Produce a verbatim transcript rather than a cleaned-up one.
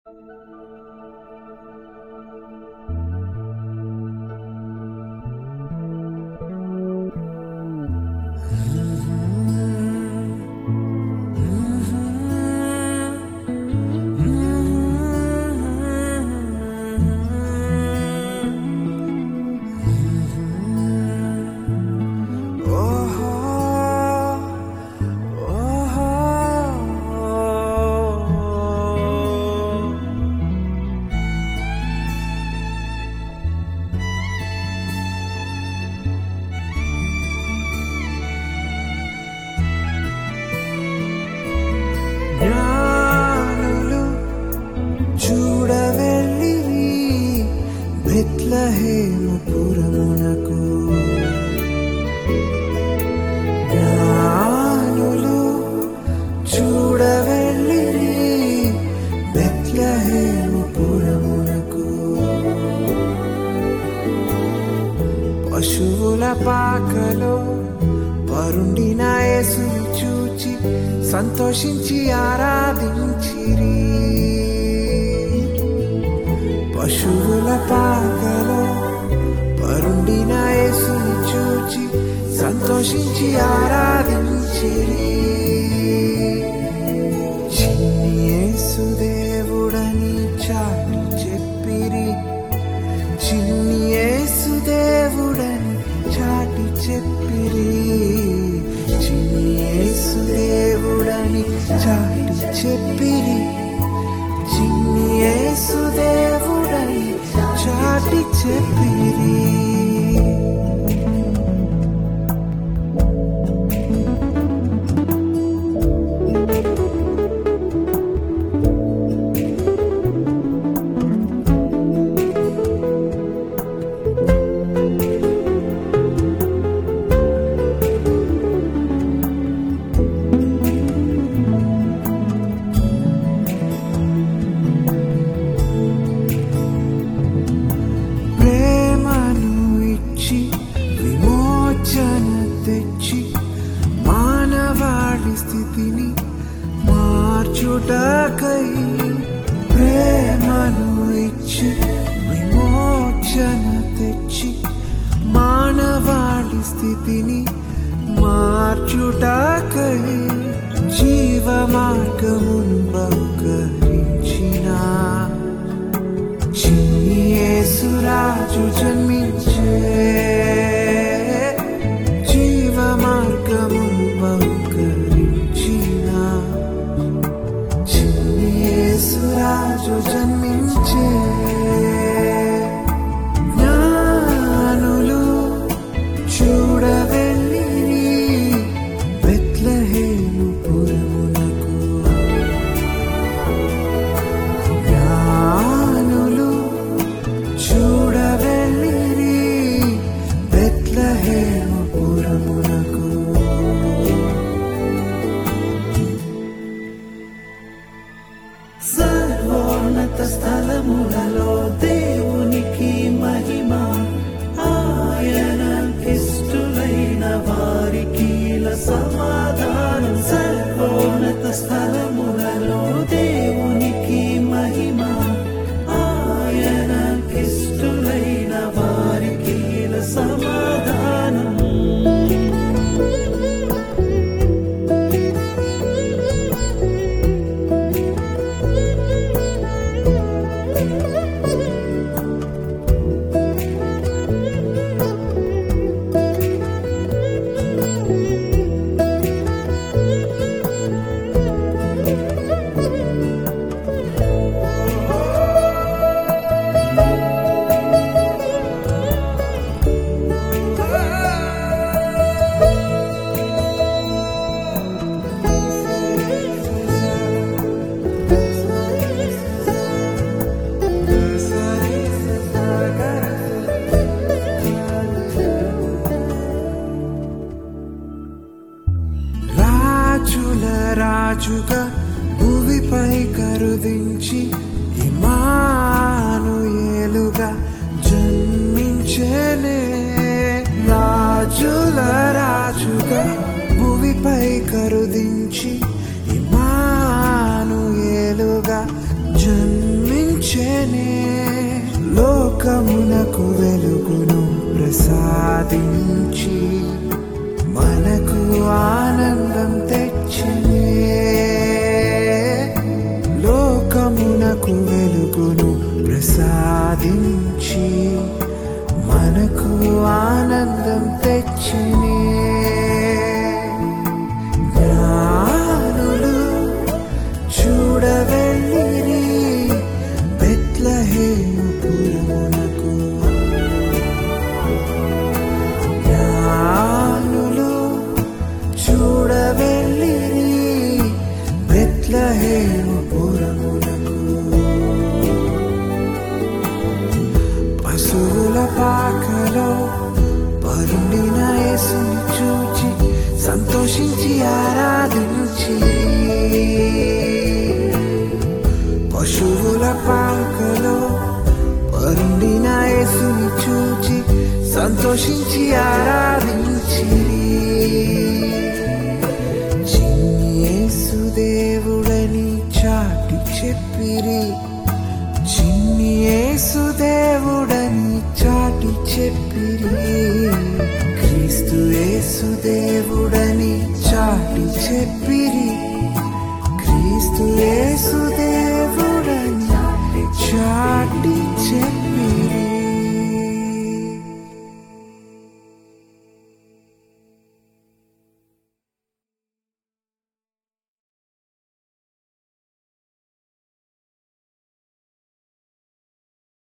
జ్ఞానులు చూడవెళ్ళిరి బెత్లెహేము పురమునకు. జ్ఞానులు చూడవెళ్ళిరి బెత్లెహేము పురమునకు. పశువుల పాకలో పరుండిన యేసుని చూచి సంతోషించి ఆరాధించిరి. పశువుల పాకలో పరుండిన యేసుని చూచి సంతోషించి ఆరాధించిరి. చిన్ని యేసు దేవుడని చాటి చెప్పిరి. చిన్ని యేసు దేవుడని చాటి చెప్పిరి. చిన్ని యేసు దేవుడని చాటి చెప్పిరి. చిన్ని యేసు దేవుడని చాటి చెప్పిరి. ప్రేమను ఇచ్చి విమోచన తెచ్చి మానవాళి స్థితిని మార్చుటకై. ప్రేమను ఇచ్చి విమోచన తెచ్చి మానవాళి స్థితిని మార్చుటకై జీవ మార్గమును బహుకరించిన చిన్ని యేసు రాజు జన్మించే. జీవ మార్గమును బహుకరించిన చిన్ని యేసు రాజు జన్మించే. జ్ఞానులు చూడవెళ్ళిరి బెత్లెహేము పురమునకు. జ్ఞానులు చూడవెళ్ళిరి బెత్లెహేము పురమునకు. సర్వోన్నత స్థలములలో దేవునికి మహిమ. ఆయన ఇష్టులైన వారికి సమాధానం. సర్వోన్నత స్థలములలో దేవునికి మహిమ. ఆయన ఇష్టులైన వారికి సమాధానం. రాజుగా భూమిపై కరుదించి ఇమ్మానుయేలుగా జన్మించెనే. రాజుల రాజుగా భూమిపై కరుదించి ఇమ్మానుయేలుగా జన్మించెనే. ప్రసాదించి మనకు ఆనందం తెచ్చనే లోకమునకు వెలుగును ప్రసాదించి మనకు ఆనందం తెచ్చనే జ్ఞానులు చూడవెళ్ళిరి బెత్లెహేము పురమునకు జ్ఞానులు చూడవెళ్ళిరి బెత్లెహేము పురమునకు పశువుల పాకలో పరుండిన యేసుని చూచి సంతోషించి ఆరాధించి పశువుల పాకలో పరుండిన యేసుని చూచి సంతోషించి ఆరాధించి చిన్ని యేసు దేవుడని చాటి చెప్పిరి చిన్ని యేసు దేవుడని చాటి చెప్పిరి క్రీస్తు యేసు దేవుడని చాటి చెప్పి